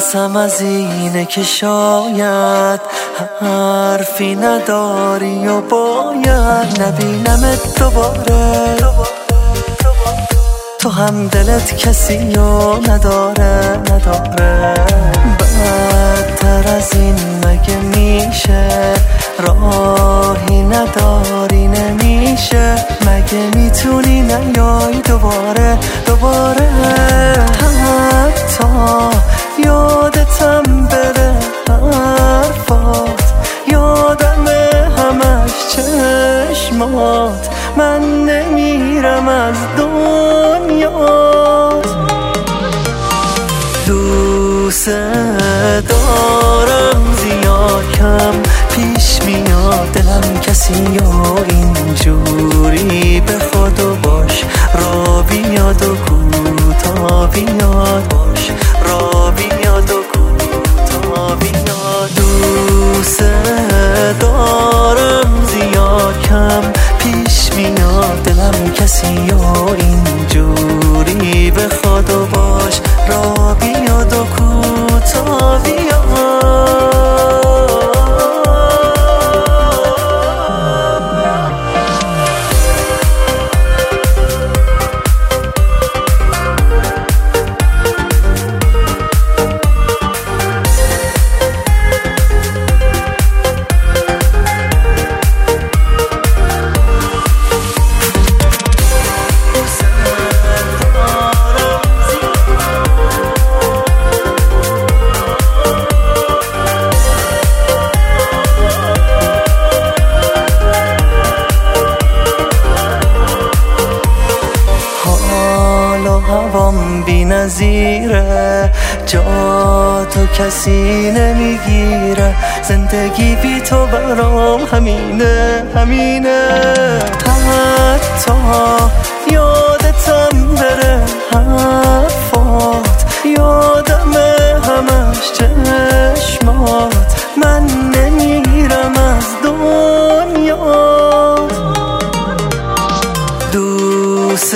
ترسم از اینه که شاید حرفی نداری و باید نبینمت دوباره. تو هم دلت کسی رو نداره. بدتر از این مگه میشه؟ راهی نداری نمیشه؟ مگه میتونی نیای دوباره؟ حتی یادتم بره حرفات، یادمه همش چشمات، من نمیرم از دنیا. دوست دارم زیاد کم پیش میاد دلم کسی یا اینجوری به خودو باش را بیاد و کوتا بیاد، باش را بیاد و کوتا بیاد. دوست دارم زیاد کم پیش میاد دلم کسی یا اینجوری به خودو باش را بیاد و کوتا بیاد. هوام بی نظیره، جا تو کسی نمیگیره، زندگی بی تو برام همینه. حتی یادتم بره حرفات، یادمه همش چشمات، من نمیرم از دنیا. دوست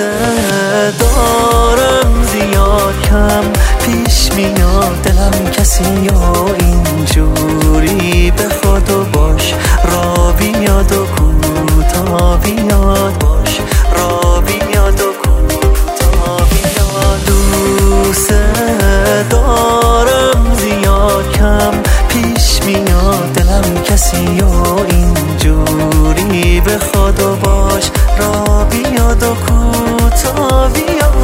دارم زیاد کم پیش میاد دلم کسی یا اینجوری به خودو باش را بیاد و کوتا بیاد، باش را بیاد و کوتا بیاد. دوست دارم زیاد کم پیش میاد دلم کسی یا اینجوری به خودو باش را بیاد و کوتا بیاد.